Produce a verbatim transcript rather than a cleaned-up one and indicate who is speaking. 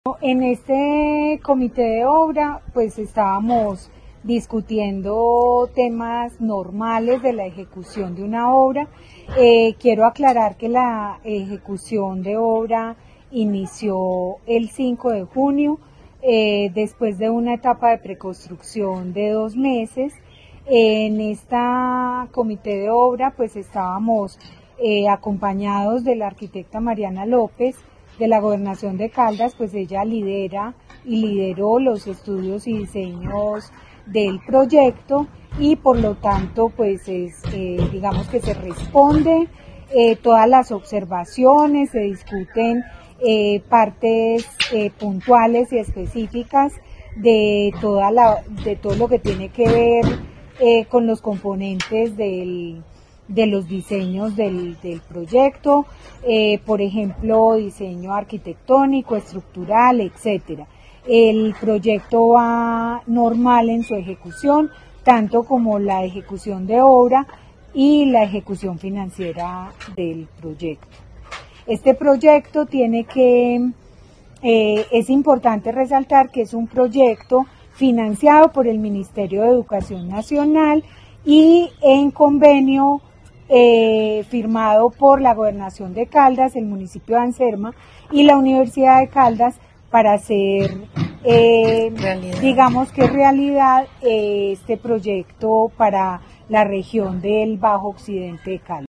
Speaker 1: En este comité de obra pues estábamos discutiendo temas normales de la ejecución de una obra. Eh, quiero aclarar que la ejecución de obra inició el cinco de junio, eh, después de una etapa de preconstrucción de dos meses. En esta comité de obra pues estábamos eh, acompañados de la arquitecta Mariana López, de la Gobernación de Caldas. Pues ella lidera y lideró los estudios y diseños del proyecto y por lo tanto pues es, eh, digamos que se responde eh, todas las observaciones, se discuten eh, partes eh, puntuales y específicas de toda la de todo lo que tiene que ver eh, con los componentes del de los diseños del, del proyecto, eh, por ejemplo, diseño arquitectónico, estructural, etcétera. El proyecto va normal en su ejecución, tanto como la ejecución de obra y la ejecución financiera del proyecto. Este proyecto tiene que, eh, es importante resaltar que es un proyecto financiado por el Ministerio de Educación Nacional y en convenio Eh, firmado por la Gobernación de Caldas, el municipio de Anserma y la Universidad de Caldas para hacer, eh, digamos que realidad, eh, este proyecto para la región del Bajo Occidente de Caldas.